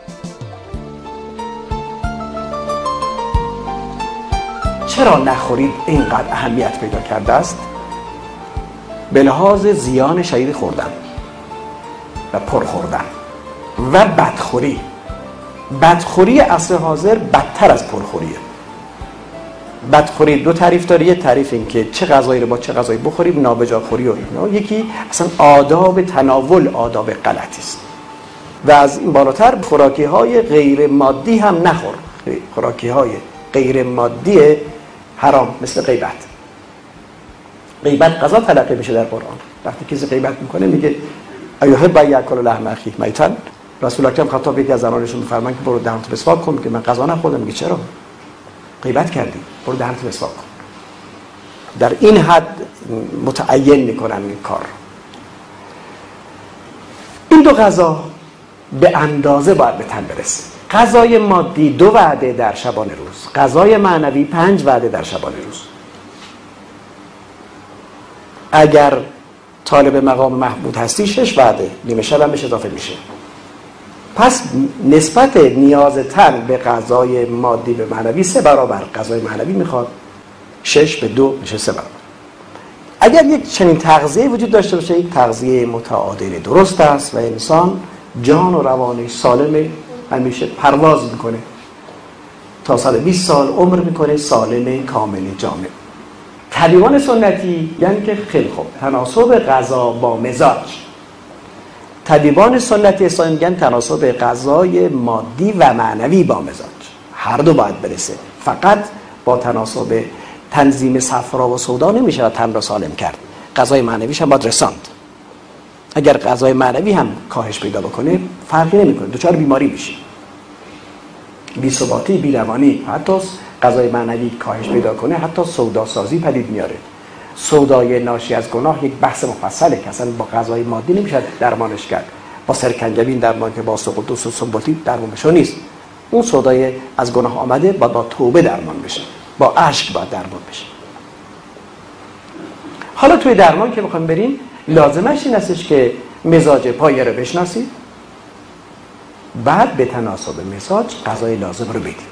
چرا نخورید اینقدر اهمیت پیدا کرده است؟ به لحاظ زیان شدید خوردن و پر خوردن و بدخوری. بدخوری عصر حاضر بدتر از پرخوریه. بدخوری دو تعریف داره. یه تعریف این که چه غذایی رو با چه غذایی بخوریم، نابجاخوری و اینا. یکی اصلا آداب تناول آداب غلطی است. و از این بالاتر خوراکی های غیر مادی هم نخور. خوراکی های غیر مادی حرام، مثل غیبت. غیبت غذا تلقی میشه در قرآن. وقتی کسی غیبت میکنه میگه ایحب ان یاکل لحم اخیه میتا. رسول اکرم خطاب یکی از زنانشون میفرمان که برو دهنت مسواک کن. که من غذا نخوردم. میگه چرا؟ غیبت کردی، برو دهنت مسواک کن. در این حد متعین میکنن این کار. این دو غذا به اندازه باید به تن برسه. غذای مادی 2 وعده در شبانه روز، غذای معنوی 5 وعده در شبانه روز. اگر طالب مقام محمود هستی 6 وعده، نیمه شب هم بهش اضافه میشه. پس نسبت نیاز تن به غذای مادی به معنوی 3 برابر. غذای معنوی میخواد 6 به 2 میشه 3 برابر. اگر یک چنین تغذیه وجود داشته باشه، یک تغذیه متعادل درست است و انسان جان و روانش سالمه، همیشه پرواز میکنه تا 120 سال عمر میکنه، سالم کامل جامع. طبیبان سنتی یعنی که خیلی خوب تناسب غذا با مزاج. طبیبان سنتی اسلامی میگن تناسب غذای مادی و معنوی با مزاج، هر دو باید برسه. فقط با تناسب تنظیم صفرا و سودا نمیشه تن را سالم کرد. غذای معنویش هم باید رساند. اگر غذای معنوی هم کاهش پیدا بکنه فرقی نمیکنه، دچار بیماری میشه، بی‌ثباتی، بی‌روانی. حتی غذای معنوی کاهش پیدا کنه حتی سودا سازی پدید میاره. سودای ناشی از گناه یک بحث مفصله که اصلا با غذای مادی نمیشه درمانش کرد. با سرکنجبین درمان که با سقدوس و سنباتی درمانش نیست. اون سودای از گناه آمده با توبه درمان بشه، با اشک باید درمان بشه. حالا توی درمان که بخوایم بریم، لازمش این استش که مزاج پایه رو بشناسید، بعد به تناسب مزاج غذای لازم رو بدید.